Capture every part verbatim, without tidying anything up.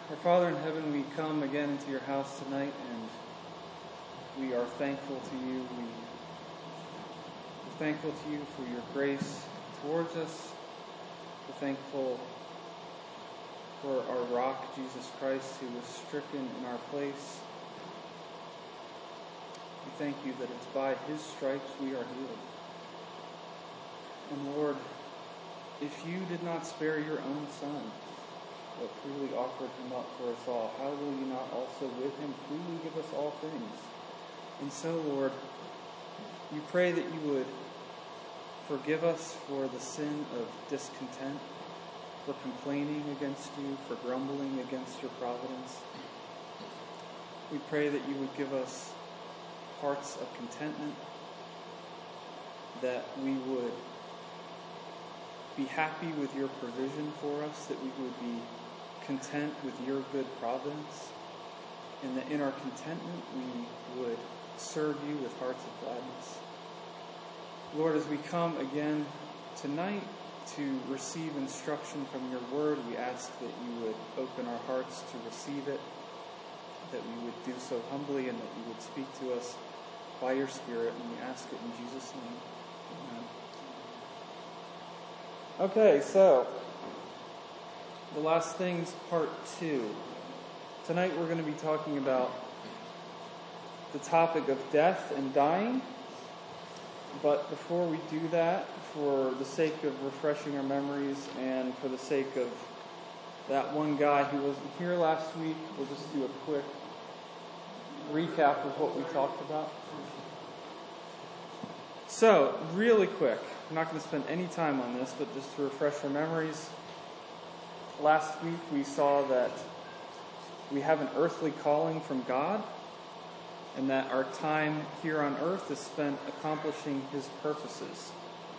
Our Father in heaven, we come again into your house tonight, and we are thankful to you. We are thankful to you for your grace towards us. We're thankful for our rock, Jesus Christ, who was stricken in our place. We thank you that it's by his stripes we are healed. And Lord, if you did not spare your own Son, but freely offered him up for us all, how will you not also with him freely give us all things? And so, Lord, you pray that you would forgive us for the sin of discontent, for complaining against you, for grumbling against your providence. We pray that you would give us hearts of contentment, that we would be happy with your provision for us, that we would be content with your good providence, and that in our contentment we would serve you with hearts of gladness. Lord, as we come again tonight to receive instruction from your word, we ask that you would open our hearts to receive it, that we would do so humbly, and that you would speak to us by your Spirit, and we ask it in Jesus' name. Amen. Okay, so the last things, part two. Tonight we're going to be talking about the topic of death and dying. But before we do that, for the sake of refreshing our memories and for the sake of that one guy who wasn't here last week, we'll just do a quick recap of what we talked about. So, really quick, I'm not going to spend any time on this, but just to refresh our memories. Last week we saw that we have an earthly calling from God, and that our time here on earth is spent accomplishing his purposes.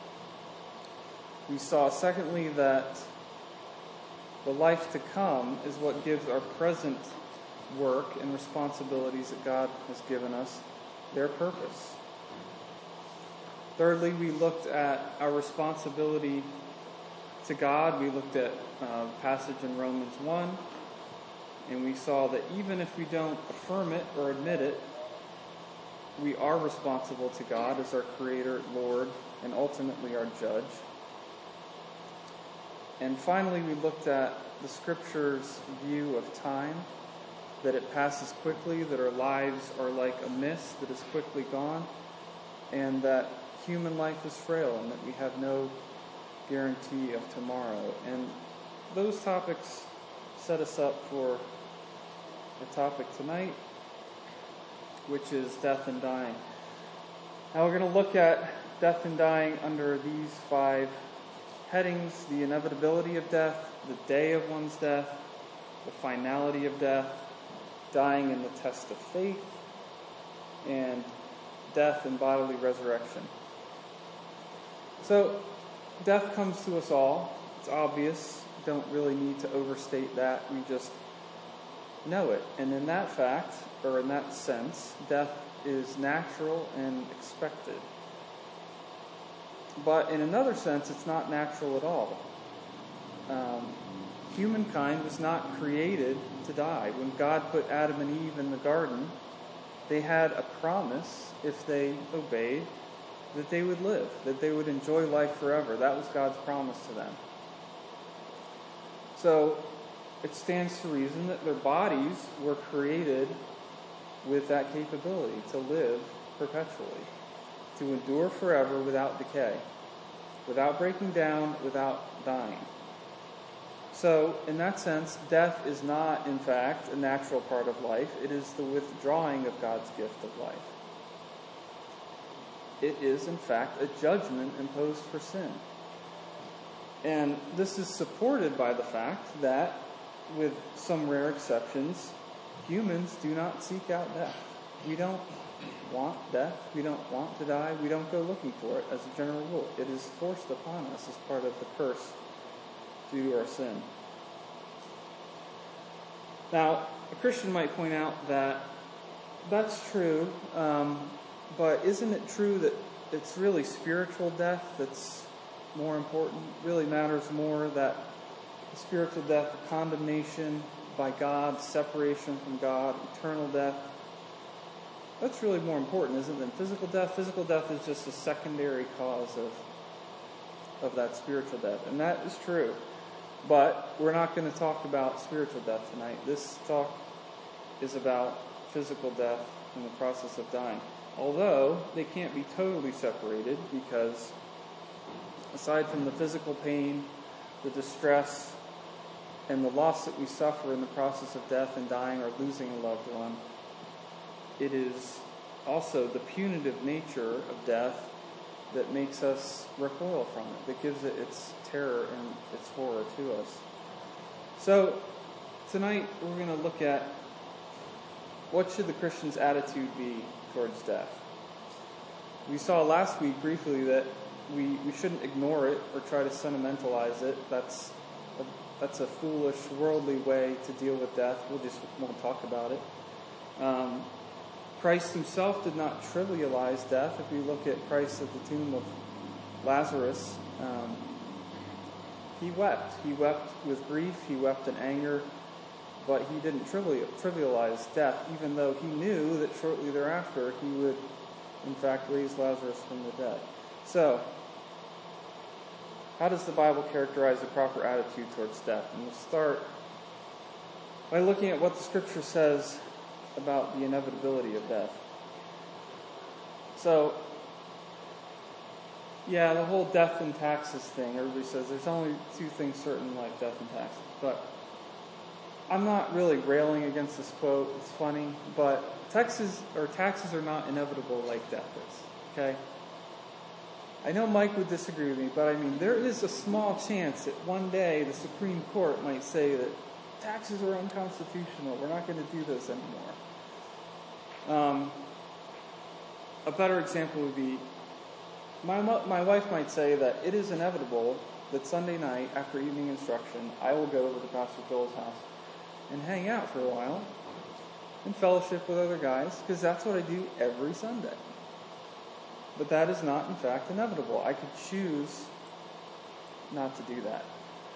We saw, secondly, that the life to come is what gives our present work and responsibilities that God has given us their purpose. Thirdly, we looked at our responsibility to God. We looked at a passage in Romans one, and we saw that even if we don't affirm it or admit it, we are responsible to God as our Creator, Lord, and ultimately our Judge. And finally, we looked at the Scripture's view of time, that it passes quickly, that our lives are like a mist that is quickly gone, and that human life is frail and that we have no guarantee of tomorrow. And those topics set us up for the topic tonight, which is death and dying. Now we're going to look at death and dying under these five headings: the inevitability of death, the day of one's death, the finality of death, dying in the test of faith, and death and bodily resurrection. So, death comes to us all. It's obvious. Don't really need to overstate that. We just know it. And in that fact, or in that sense, death is natural and expected. But in another sense, it's not natural at all. Um, humankind was not created to die. When God put Adam and Eve in the garden, they had a promise, if they obeyed, that they would live, that they would enjoy life forever. That was God's promise to them. So it stands to reason that their bodies were created with that capability to live perpetually, to endure forever without decay, without breaking down, without dying. So, in that sense, death is not, in fact, a natural part of life. It is the withdrawing of God's gift of life. It is, in fact, a judgment imposed for sin. And this is supported by the fact that, with some rare exceptions, humans do not seek out death. We don't want death. We don't want to die. We don't go looking for it as a general rule. It is forced upon us as part of the curse due to our sin. Now, a Christian might point out that that's true, um, but isn't it true that it's really spiritual death that's more important, really matters more, that the spiritual death, the condemnation by God, separation from God, eternal death. That's really more important, isn't it, than physical death? Physical death is just a secondary cause of, of that spiritual death. And that is true. But we're not going to talk about spiritual death tonight. This talk is about physical death in the process of dying. Although they can't be totally separated, because aside from the physical pain, the distress, and the loss that we suffer in the process of death and dying or losing a loved one, it is also the punitive nature of death that makes us recoil from it, that gives it its terror and its horror to us. So tonight we're going to look at what should the Christian's attitude be towards death. We saw last week briefly that we, we shouldn't ignore it or try to sentimentalize it. That's a, that's a foolish, worldly way to deal with death. We'll just won't talk about it. Um, Christ himself did not trivialize death. If we look at Christ at the tomb of Lazarus, um, he wept. He wept with grief. He wept in anger. But he didn't trivialize death, even though he knew that shortly thereafter he would, in fact, raise Lazarus from the dead. So, how does the Bible characterize the proper attitude towards death? And we'll start by looking at what the Scripture says about the inevitability of death. So, yeah, the whole death and taxes thing, everybody says there's only two things certain in life, death and taxes. But I'm not really railing against this quote. It's funny, but taxes or taxes are not inevitable like death is. Okay? I know Mike would disagree with me, but I mean, there is a small chance that one day the Supreme Court might say that taxes are unconstitutional. We're not going to do this anymore. Um, a better example would be, my my wife might say that it is inevitable that Sunday night, after evening instruction, I will go over to Pastor Joel's house and hang out for a while and fellowship with other guys, because that's what I do every Sunday. But that is not, in fact, inevitable. I could choose not to do that.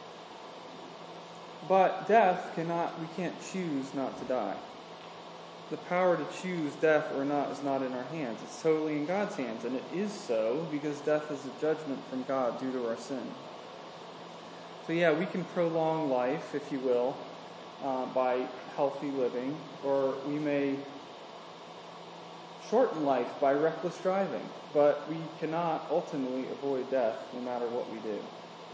But death cannot, we can't choose not to die. The power to choose death or not is not in our hands. It's totally in God's hands, and it is so because death is a judgment from God due to our sin. So yeah, we can prolong life, if you will, Uh, by healthy living, or we may shorten life by reckless driving, but we cannot ultimately avoid death no matter what we do.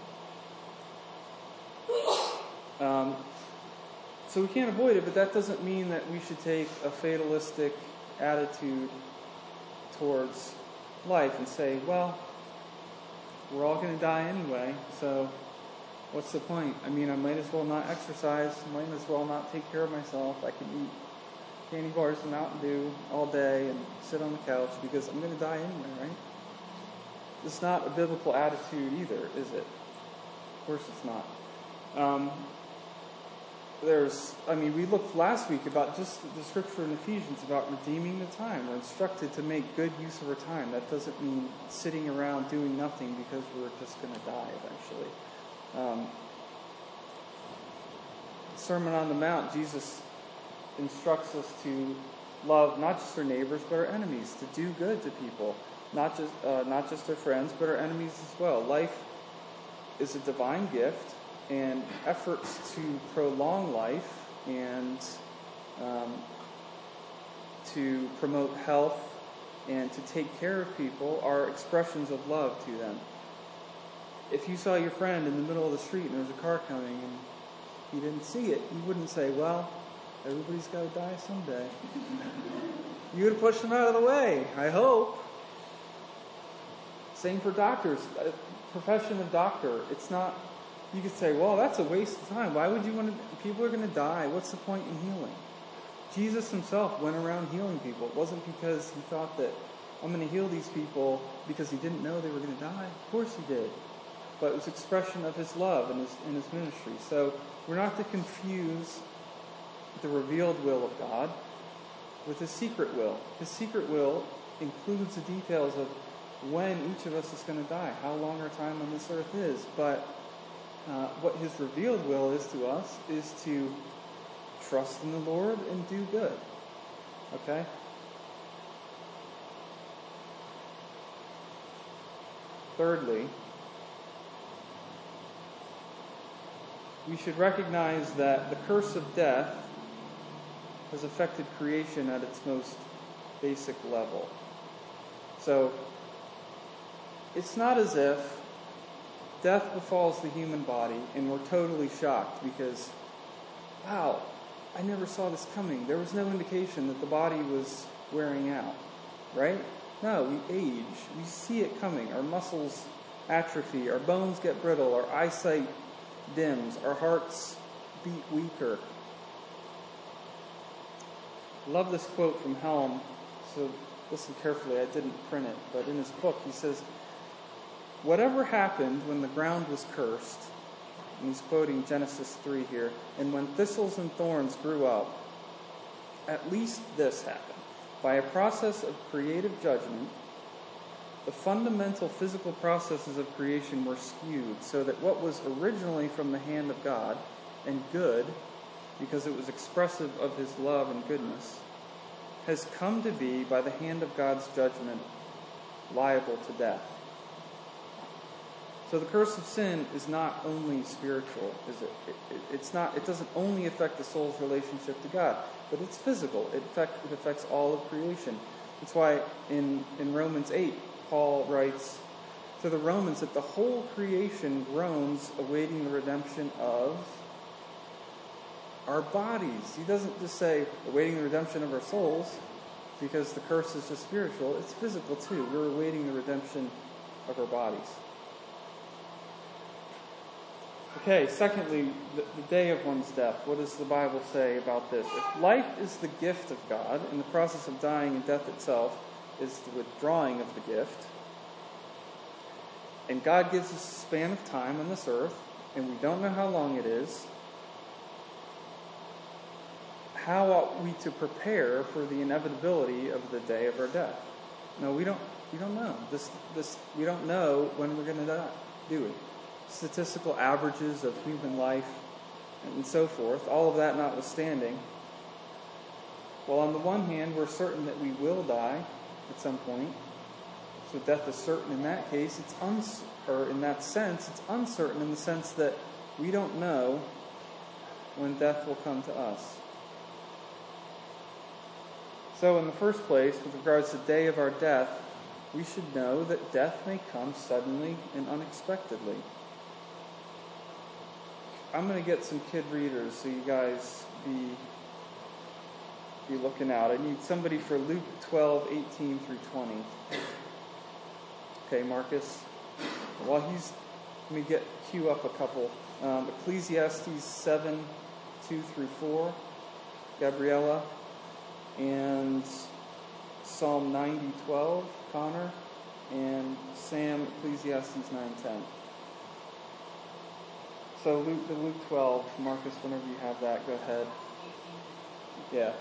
Um, so we can't avoid it, but that doesn't mean that we should take a fatalistic attitude towards life and say, well, we're all going to die anyway, so what's the point? I mean, I might as well not exercise. I might as well not take care of myself. I can eat candy bars and Mountain Dew all day and sit on the couch because I'm going to die anyway, right? It's not a biblical attitude either, is it? Of course it's not. Um, there's, I mean, we looked last week about just the scripture in Ephesians about redeeming the time. We're instructed to make good use of our time. That doesn't mean sitting around doing nothing because we're just going to die eventually. Um, Sermon on the Mount, Jesus instructs us to love not just our neighbors but our enemies, to do good to people, not just uh, not just our friends but our enemies as well. Life is a divine gift, and efforts to prolong life and um, to promote health and to take care of people are expressions of love to them. If you saw your friend in the middle of the street and there was a car coming and you didn't see it, you wouldn't say, well, everybody's got to die someday. You would push them out of the way, I hope. Same for doctors. A profession of doctor, it's not, you could say, well, that's a waste of time. Why would you want to, people are going to die. What's the point in healing? Jesus himself went around healing people. It wasn't because he thought that I'm going to heal these people because he didn't know they were going to die. Of course he did. But it was expression of his love and his, in his ministry. So we're not to confuse the revealed will of God with his secret will. His secret will includes the details of when each of us is going to die, how long our time on this earth is. But uh, what his revealed will is to us is to trust in the Lord and do good. Okay? Thirdly, we should recognize that the curse of death has affected creation at its most basic level. So, it's not as if death befalls the human body and we're totally shocked because, wow, I never saw this coming. There was no indication that the body was wearing out, right? No, we age. We see it coming. Our muscles atrophy. Our bones get brittle. Our eyesight dims. Our hearts beat weaker. I love this quote from Helm, so listen carefully. I didn't print it, but in his book he says, "Whatever happened when the ground was cursed," and he's quoting Genesis three here, "and when thistles and thorns grew up, at least this happened. By a process of creative judgment, the fundamental physical processes of creation were skewed so that what was originally from the hand of God and good, because it was expressive of his love and goodness, has come to be, by the hand of God's judgment, liable to death." So the curse of sin is not only spiritual, is it? It, it? It's not. It doesn't only affect the soul's relationship to God, but it's physical. It, affect, it affects all of creation. That's why in, in Romans eight, Paul writes to the Romans that the whole creation groans awaiting the redemption of our bodies. He doesn't just say awaiting the redemption of our souls, because the curse is just spiritual. It's physical too. We're awaiting the redemption of our bodies. Okay, secondly, the, the day of one's death. What does the Bible say about this? If life is the gift of God, and the process of dying and death itself is the withdrawing of the gift, and God gives us a span of time on this earth, and we don't know how long it is, how ought we to prepare for the inevitability of the day of our death? No, we don't. We don't know. This, this, we don't know when we're going to die, do we? Statistical averages of human life and so forth, all of that notwithstanding. Well, on the one hand, we're certain that we will die at some point. So death is certain in that case. It's uns- or in that sense, it's uncertain in the sense that we don't know when death will come to us. So in the first place, with regards to the day of our death, we should know that death may come suddenly and unexpectedly. I'm going to get some kid readers, so you guys be be looking out. I need somebody for Luke twelve, eighteen through twenty. Okay, Marcus. While he's, let me get cue up a couple. Um, Ecclesiastes seven, two through four. Gabriella. And Psalm ninety, twelve, Connor. And Sam, Ecclesiastes nine, ten. So Luke, the Luke twelve, Marcus, whenever you have that, go ahead. Yeah.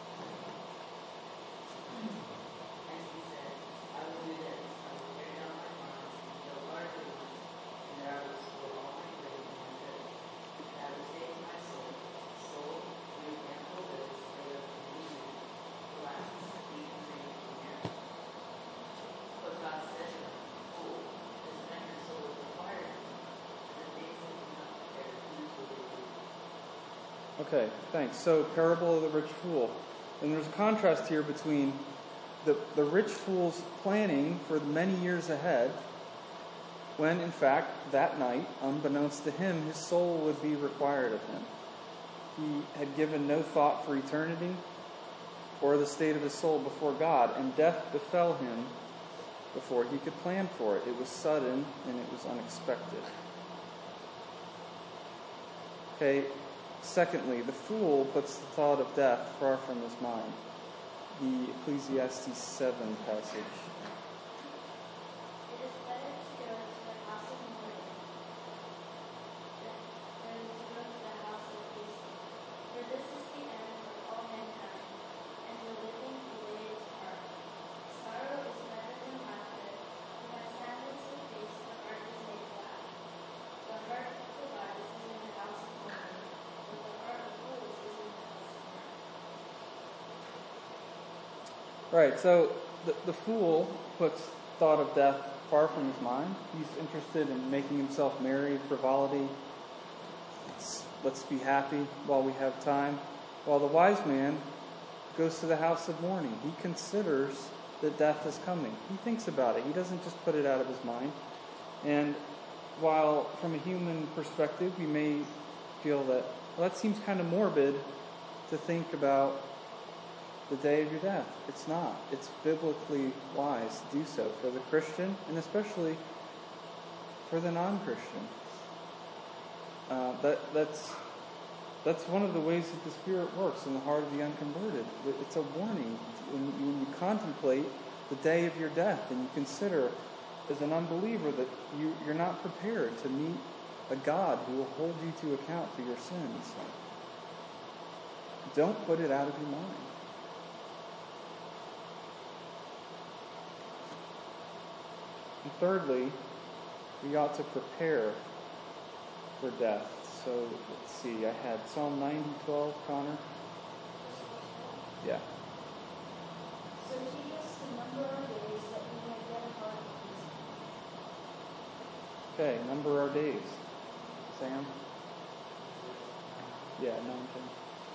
Okay, thanks. So, parable of the rich fool. And there's a contrast here between the, the rich fool's planning for many years ahead, when, in fact, that night, unbeknownst to him, his soul would be required of him. He had given no thought for eternity or the state of his soul before God, and death befell him before he could plan for it. It was sudden and it was unexpected. Okay. Secondly, the fool puts the thought of death far from his mind. The Ecclesiastes seven passage. It is better to go to the house of mourning than to go to the house of feasting. For this is the end of all mankind, and the living await its part. Sorrow is better than laughter, but by sadness of face the heart is made glad. The heart of the wise is in the house of mourning, but the heart of fools is in the house of Right, so the, the fool puts thought of death far from his mind. He's interested in making himself merry, frivolity. Let's, let's be happy while we have time. While the wise man goes to the house of mourning. He considers that death is coming. He thinks about it. He doesn't just put it out of his mind. And while from a human perspective, we may feel that, well, that seems kind of morbid to think about the day of your death. It's not. It's biblically wise to do so for the Christian and especially for the non-Christian. Uh, that that's that's one of the ways that the Spirit works in the heart of the unconverted. It's a warning when you, when you contemplate the day of your death and you consider as an unbeliever that you, you're not prepared to meet a God who will hold you to account for your sins. Don't put it out of your mind. And thirdly, we ought to prepare for death. So let's see, I had Psalm ninety twelve, Connor. Yeah. So teach us to number our days that we may get a heart of wisdom. Okay, number our days. Sam? Yeah, nine, ten.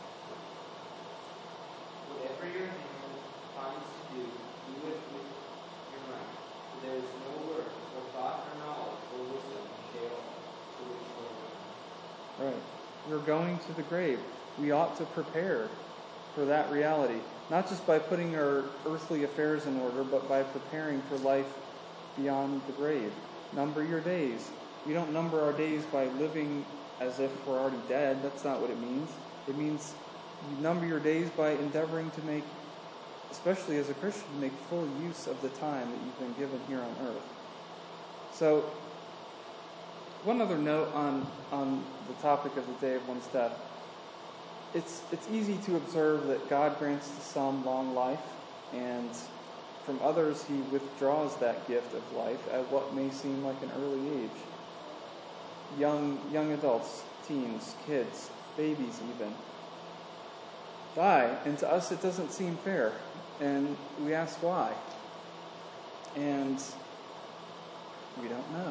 Whatever your hand finds to do, do it with your mind. For there is no word, or thought, or knowledge, or wisdom shall to which you are. Right. We're going to the grave. We ought to prepare for that reality. Not just by putting our earthly affairs in order, but by preparing for life beyond the grave. Number your days. We don't number our days by living as if we're already dead. That's not what it means. It means you number your days by endeavoring to make, especially as a Christian, make full use of the time that you've been given here on earth. So, one other note on, on the topic of the day of one's death. It's, it's easy to observe that God grants to some long life, and from others he withdraws that gift of life at what may seem like an early age. Young, young adults, teens, kids, babies even, die, and to us it doesn't seem fair, and we ask why, and we don't know.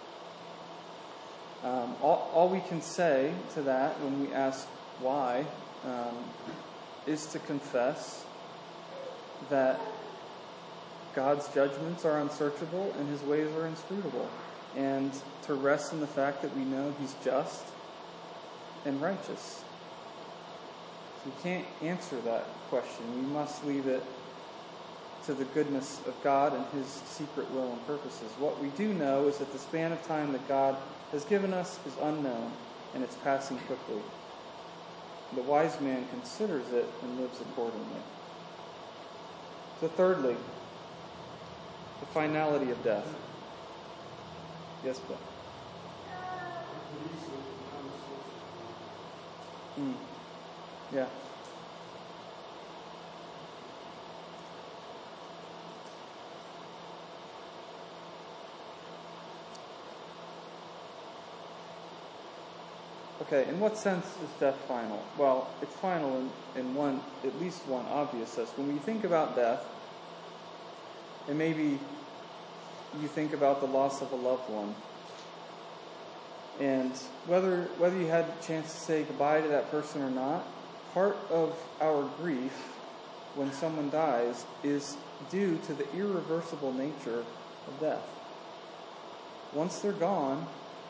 Um, all, all we can say to that when we ask why um, is to confess that God's judgments are unsearchable and his ways are inscrutable, and to rest in the fact that we know he's just and righteous. So we can't answer that question. We must leave it to the goodness of God and his secret will and purposes. What we do know is that the span of time that God has given us is unknown, and it's passing quickly. The wise man considers it and lives accordingly. So thirdly, the finality of death. Yes, Bill? Mm. Yeah. Okay, in what sense is death final? Well, it's final in, in one, at least one obvious sense. When we think about death, and maybe you think about the loss of a loved one, and whether whether you had a chance to say goodbye to that person or not, part of our grief when someone dies is due to the irreversible nature of death. Once they're gone,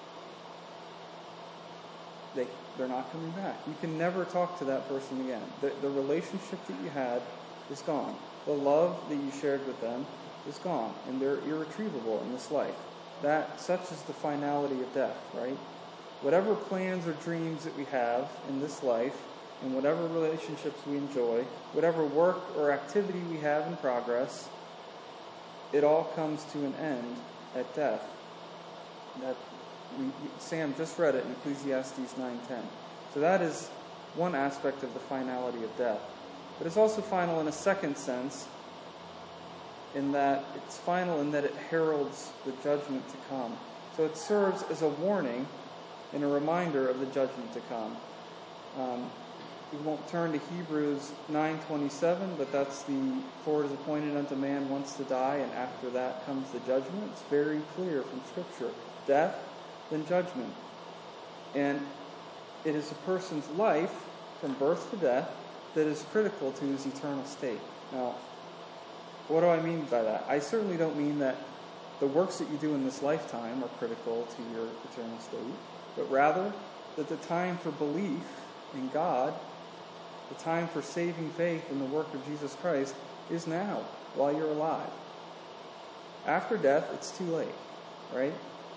They, they're not coming back. You can never talk to that person again. The, the relationship that you had is gone. The love that you shared with them is gone. And they're irretrievable in this life. That, such is the finality of death, right? Whatever plans or dreams that we have in this life, and whatever relationships we enjoy, whatever work or activity we have in progress, it all comes to an end at death. That We, Sam just read it in Ecclesiastes nine ten. So that is one aspect of the finality of death. But it's also final in a second sense, in that it's final in that it heralds the judgment to come. So it serves as a warning and a reminder of the judgment to come. Um, we won't turn to Hebrews nine twenty-seven, but that's the, for it is appointed unto man once to die, and after that comes the judgment. It's very clear from Scripture. Death, then judgment. And it is a person's life, from birth to death, that is critical to his eternal state. Now, what do I mean by that? I certainly don't mean that the works that you do in this lifetime are critical to your eternal state, but rather that the time for belief in God, the time for saving faith in the work of Jesus Christ, is now, while you're alive. After death, it's too late, right?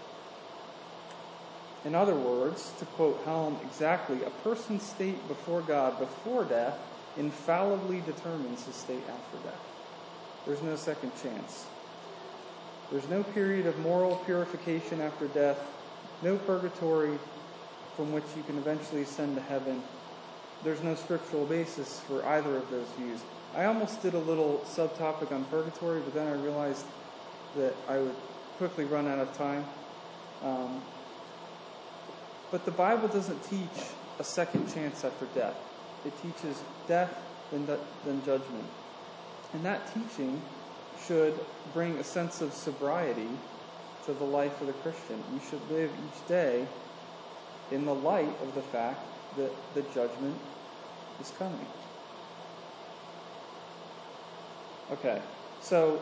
In other words, to quote Helm exactly, a person's state before God before death infallibly determines his state after death. There's no second chance. There's no period of moral purification after death, no purgatory from which you can eventually ascend to heaven. There's no scriptural basis for either of those views. I almost did a little subtopic on purgatory, but then I realized that I would quickly run out of time. Um, but the Bible doesn't teach a second chance after death. It teaches death, then, then judgment. And that teaching should bring a sense of sobriety to the life of the Christian. You should live each day in the light of the fact that the judgment is coming. Okay, so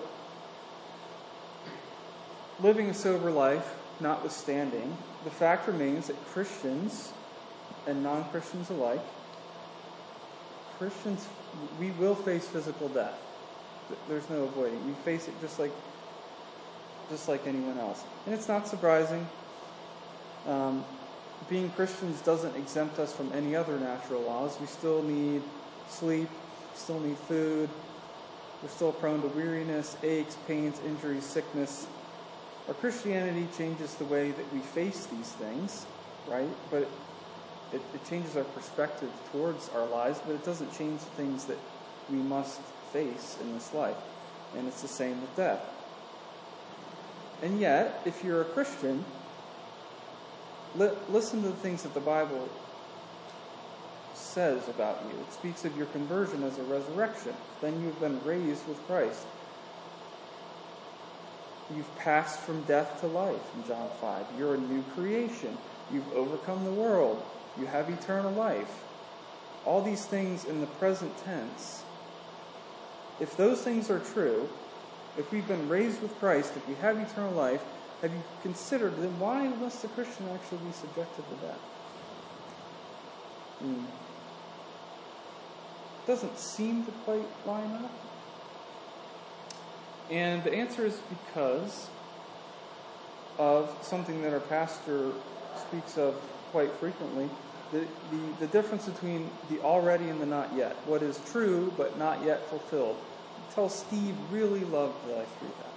living a sober life notwithstanding, the fact remains that Christians and non-Christians alike, Christians, we will face physical death. There's no avoiding. We face it just like just like anyone else. And it's not surprising. Um, being Christians doesn't exempt us from any other natural laws. We still need sleep, still need food. We're still prone to weariness, aches, pains, injuries, sickness. Our Christianity changes the way that we face these things, right? But it, it changes our perspective towards our lives, but it doesn't change the things that we must face in this life. And it's the same with death. And yet, if you're a Christian, li- listen to the things that the Bible says about you. It speaks of your conversion as a resurrection. Then you've been raised with Christ. You've passed from death to life in John five. You're a new creation. You've overcome the world. You have eternal life. All these things in the present tense. If those things are true, if we've been raised with Christ, if we have eternal life, have you considered then why must the Christian actually be subjected to death? Hmm. Doesn't seem to quite line up. And the answer is because of something that our pastor speaks of quite frequently, the, the, the difference between the already and the not yet. What is true but not yet fulfilled. Tell Steve really loved that I threw that.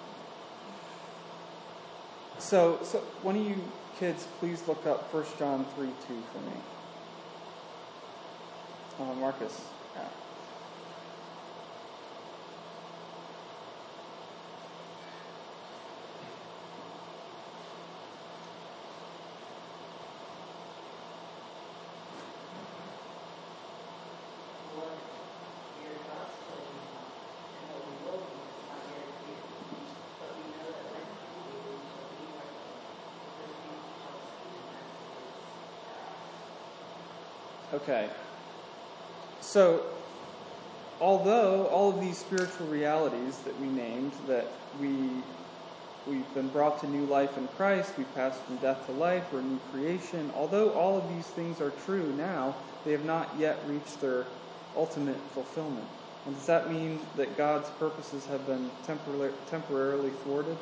So, so one of you kids, please look up First John three two for me. Uh, Marcus. Yeah. Okay, so although all of these spiritual realities that we named, that we, we've been brought to new life in Christ, we've passed from death to life, we're a new creation, although all of these things are true now, they have not yet reached their ultimate fulfillment. And does that mean that God's purposes have been temporarily, temporarily thwarted?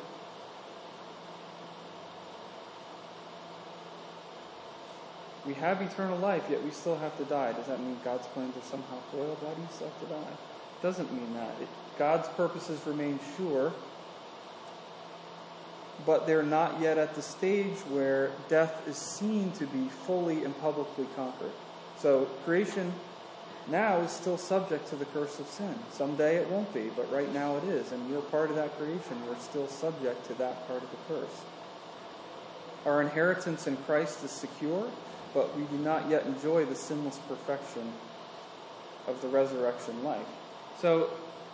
We have eternal life, yet we still have to die. Does that mean God's plans are somehow foiled? Why do you still have to die? It doesn't mean that. It, God's purposes remain sure, but they're not yet at the stage where death is seen to be fully and publicly conquered. So creation now is still subject to the curse of sin. Someday it won't be, but right now it is. And we're part of that creation. We're still subject to that part of the curse. Our inheritance in Christ is secure, but we do not yet enjoy the sinless perfection of the resurrection life. So,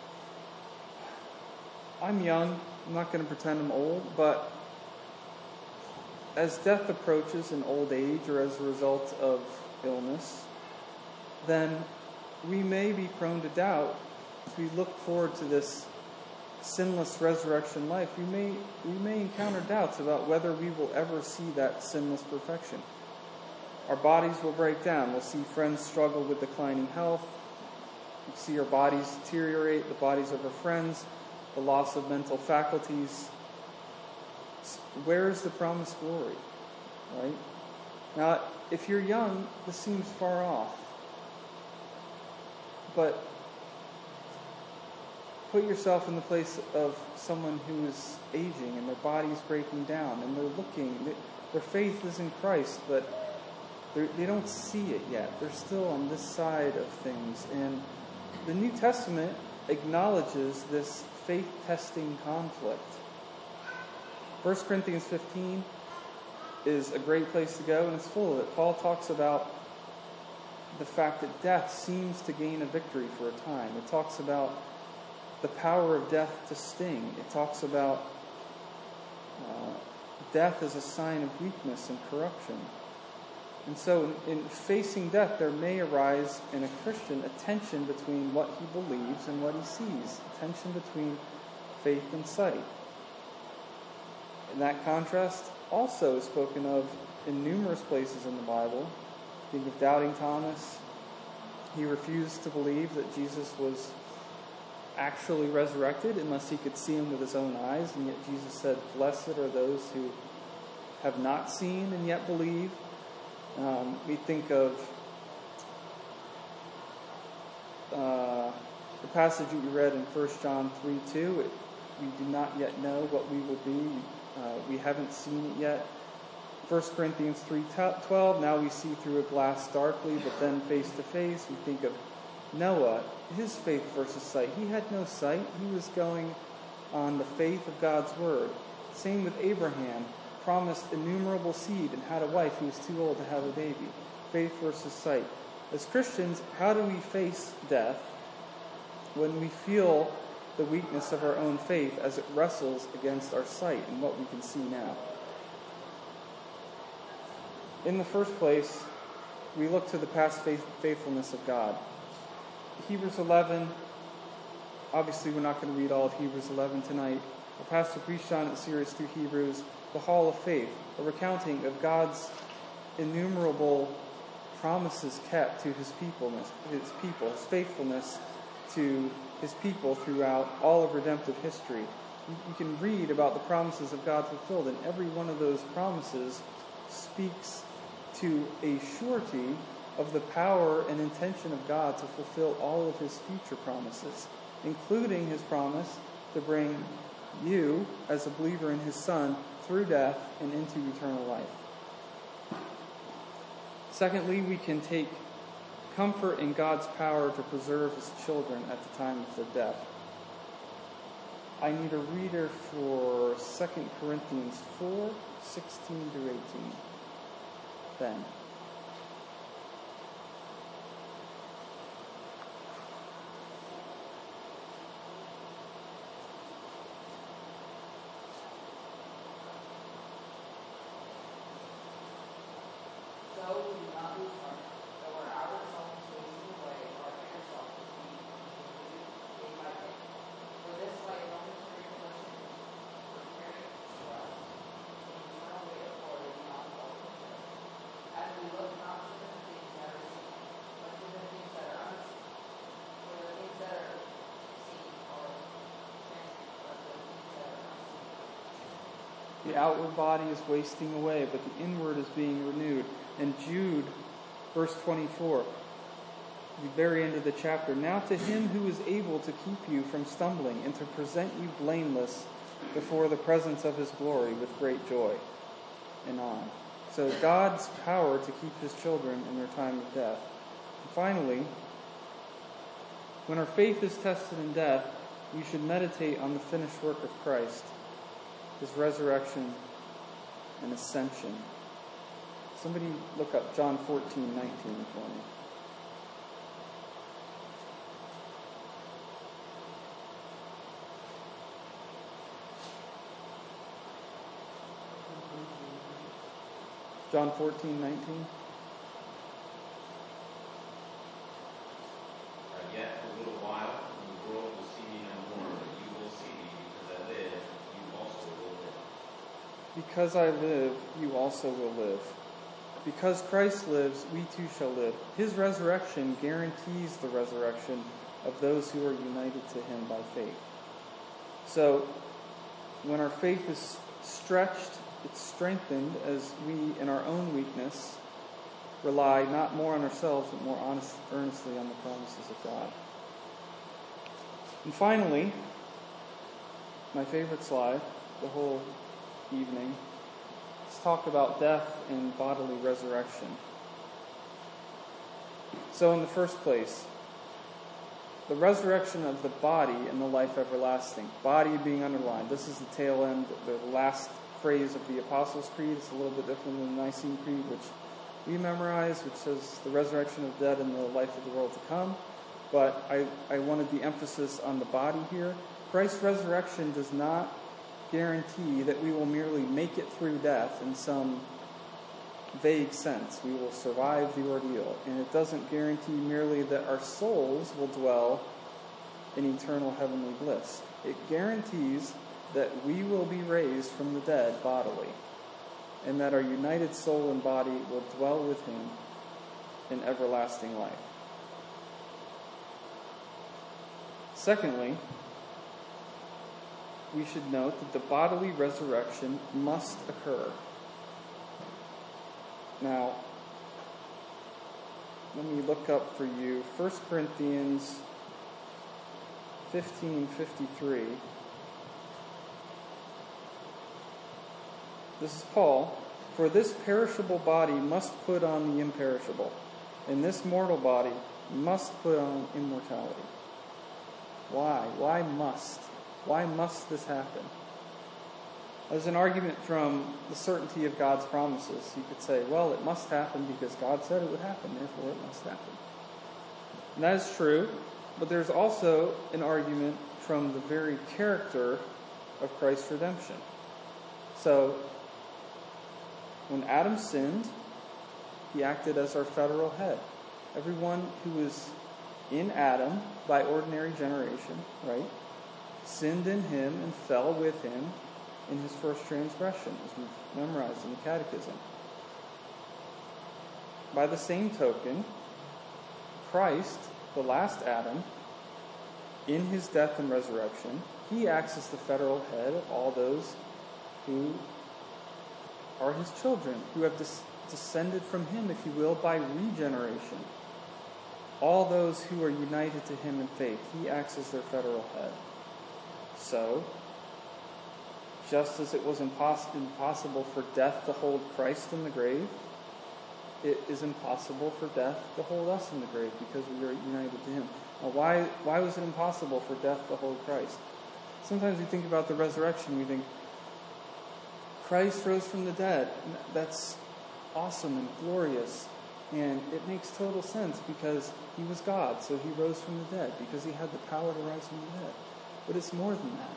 I'm young. I'm not going to pretend I'm old, but as death approaches in old age or as a result of illness, then we may be prone to doubt. As we look forward to this sinless resurrection life, we may we may encounter doubts about whether we will ever see that sinless perfection. Our bodies will break down. We'll see friends struggle with declining health. We'll see our bodies deteriorate, the bodies of our friends, the loss of mental faculties. Where is the promised glory? Right? Now, if you're young, this seems far off. But put yourself in the place of someone who is aging and their body's breaking down and they're looking, their faith is in Christ, but they don't see it yet. They're still on this side of things. And the New Testament acknowledges this faith-testing conflict. First Corinthians fifteen is a great place to go, and it's full of it. Paul talks about the fact that death seems to gain a victory for a time. It talks about the power of death to sting. It talks about uh, death as a sign of weakness and corruption. And so in, in facing death, there may arise in a Christian a tension between what he believes and what he sees. A tension between faith and sight. And that contrast also is spoken of in numerous places in the Bible. Think of doubting Thomas. He refused to believe that Jesus was actually resurrected unless he could see him with his own eyes. And yet Jesus said, "Blessed are those who have not seen and yet believe." Um, we think of uh, the passage that we read in First John three two. It, we do not yet know what we will be. Uh, we haven't seen it yet. First Corinthians three twelve, now we see through a glass darkly, but then face to face. We think of Noah, his faith versus sight. He had no sight. He was going on the faith of God's word. Same with Abraham, promised innumerable seed and had a wife who was too old to have a baby. Faith versus sight. As Christians, how do we face death when we feel the weakness of our own faith as it wrestles against our sight and what we can see now? In the first place, we look to the past faith, faithfulness of God. Hebrews eleven, obviously we're not going to read all of Hebrews eleven tonight. Our pastor preached on it in series through Hebrews, the Hall of Faith, a recounting of God's innumerable promises kept to his people, his people, his faithfulness to his people throughout all of redemptive history. You can read about the promises of God fulfilled, and every one of those promises speaks to a surety of the power and intention of God to fulfill all of his future promises, including his promise to bring you, as a believer in his Son, through death and into eternal life. Secondly, we can take comfort in God's power to preserve his children at the time of their death. I need a reader for Second Corinthians four, sixteen through eighteen. Ben. The outward body is wasting away, but the inward is being renewed. And Jude, verse twenty-four, the very end of the chapter. Now to him who is able to keep you from stumbling and to present you blameless before the presence of his glory with great joy. And on. So God's power to keep his children in their time of death. And finally, when our faith is tested in death, we should meditate on the finished work of Christ, his resurrection and ascension. Somebody look up John fourteen nineteen for me. John fourteen nineteen. Uh, yet a little while, and the world will see me no more, but you will see me, because I live, you also will live. Because I live, you also will live. Because Christ lives, we too shall live. His resurrection guarantees the resurrection of those who are united to him by faith. So, when our faith is stretched, it's strengthened as we, in our own weakness, rely not more on ourselves, but more honest, earnestly on the promises of God. And finally, my favorite slide, the whole evening, let's talk about death and bodily resurrection. So in the first place, the resurrection of the body and the life everlasting. Body being underlined. This is the tail end, the last phrase of the Apostles' Creed. It's a little bit different than the Nicene Creed, which we memorize, which says the resurrection of the dead and the life of the world to come. But I, I wanted the emphasis on the body here. Christ's resurrection does not guarantee that we will merely make it through death in some vague sense. We will survive the ordeal. And it doesn't guarantee merely that our souls will dwell in eternal heavenly bliss. It guarantees that we will be raised from the dead bodily, and that our united soul and body will dwell with him in everlasting life. Secondly, we should note that the bodily resurrection must occur. Now, let me look up for you First Corinthians fifteen fifty-three. This is Paul. For this perishable body must put on the imperishable, and this mortal body must put on immortality. Why? Why must? Why must this happen? There's an argument from the certainty of God's promises. You could say, well, it must happen because God said it would happen, therefore it must happen. And that is true, but there's also an argument from the very character of Christ's redemption. So, when Adam sinned, he acted as our federal head. Everyone who was in Adam by ordinary generation, right, sinned in him and fell with him in his first transgression, as we've memorized in the Catechism. By the same token, Christ, the last Adam, in his death and resurrection, he acts as the federal head of all those who are his children, who have des- descended from him, if you will, by regeneration. All those who are united to him in faith, he acts as their federal head. So, just as it was impos- impossible for death to hold Christ in the grave, it is impossible for death to hold us in the grave because we are united to him. Now, why, why was it impossible for death to hold Christ? Sometimes we think about the resurrection, we think, Christ rose from the dead. That's awesome and glorious. And it makes total sense because he was God, so he rose from the dead, because he had the power to rise from the dead. But it's more than that.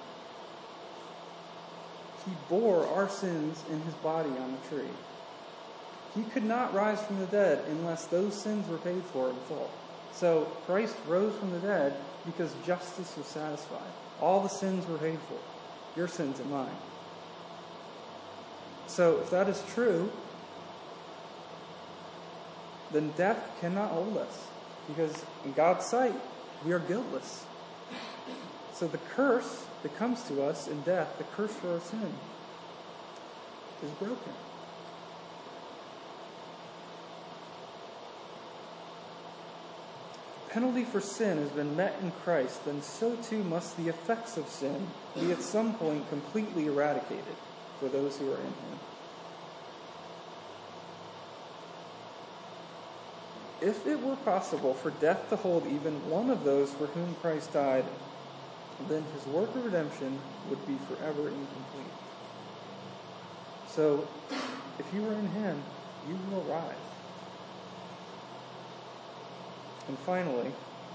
He bore our sins in his body on the tree. He could not rise from the dead unless those sins were paid for in full. So Christ rose from the dead because justice was satisfied. All the sins were paid for. Your sins and mine. So if that is true, then death cannot hold us, because in God's sight, we are guiltless. So the curse that comes to us in death, the curse for our sin, is broken. Penalty for sin has been met in Christ, then so too must the effects of sin be at some point completely eradicated for those who are in him. If it were possible for death to hold even one of those for whom Christ died, then his work of redemption would be forever incomplete. So, if you are in him, you will rise. And finally,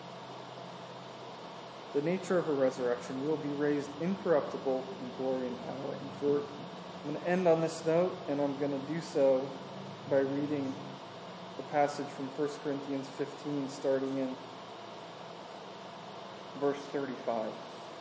the nature of a resurrection will be raised incorruptible in glory and power. And for, I'm going to end on this note, and I'm going to do so by reading the passage from First Corinthians fifteen, starting in verse thirty-five.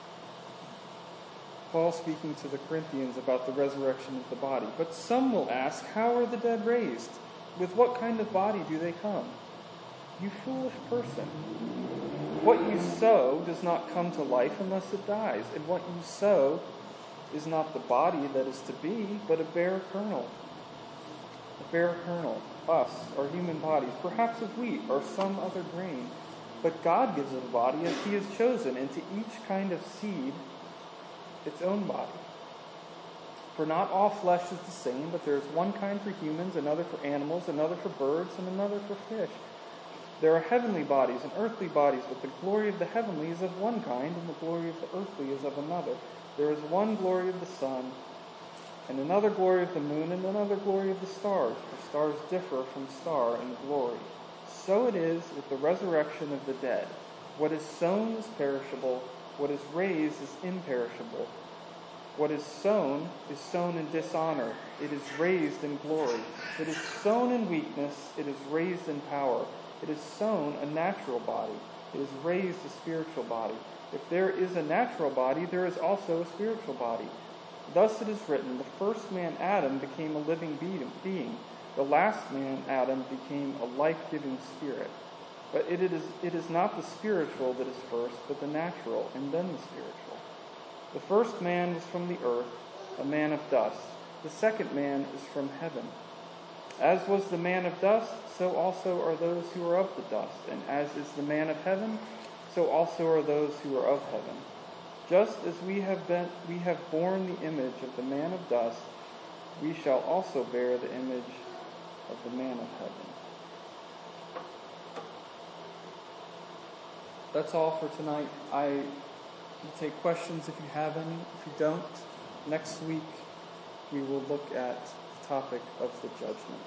Paul speaking to the Corinthians about the resurrection of the body. But some will ask, how are the dead raised? With what kind of body do they come? You foolish person. What you sow does not come to life unless it dies. And what you sow is not the body that is to be, but a bare kernel. A bare kernel, us, our human bodies, perhaps of wheat or some other grain. But God gives it a body as he has chosen, and to each kind of seed its own body. For not all flesh is the same, but there is one kind for humans, another for animals, another for birds, and another for fish. There are heavenly bodies and earthly bodies, but the glory of the heavenly is of one kind, and the glory of the earthly is of another. There is one glory of the sun, and another glory of the moon, and another glory of the stars. For stars differ from star in glory. So it is with the resurrection of the dead. What is sown is perishable, what is raised is imperishable. What is sown is sown in dishonor. It is raised in glory. It is sown in weakness. It is raised in power. It is sown a natural body. It is raised a spiritual body. If there is a natural body, there is also a spiritual body. Thus it is written, the first man, Adam, became a living being. The last man, Adam, became a life-giving spirit. But it is, it is not the spiritual that is first, but the natural, and then the spiritual. The first man was from the earth, a man of dust. The second man is from heaven. As was the man of dust, so also are those who are of the dust. And as is the man of heaven, so also are those who are of heaven. Just as we have been, we have borne the image of the man of dust, we shall also bear the image of the man of heaven. That's all for tonight. I will take questions if you have any. If you don't, next week we will look at the topic of the judgment.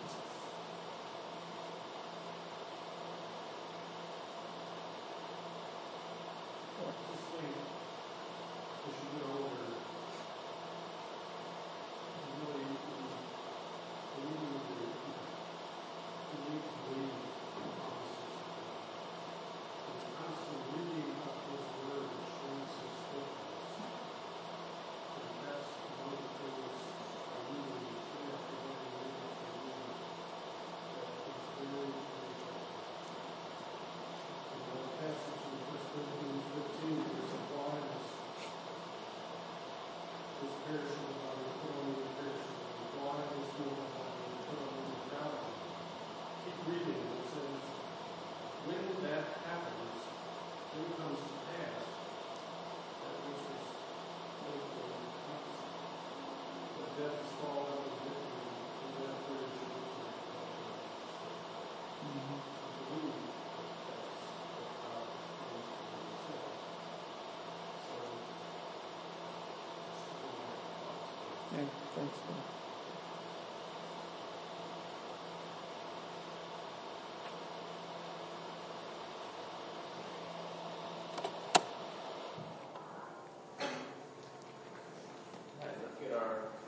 Yeah, thanks, man. All right, let's get our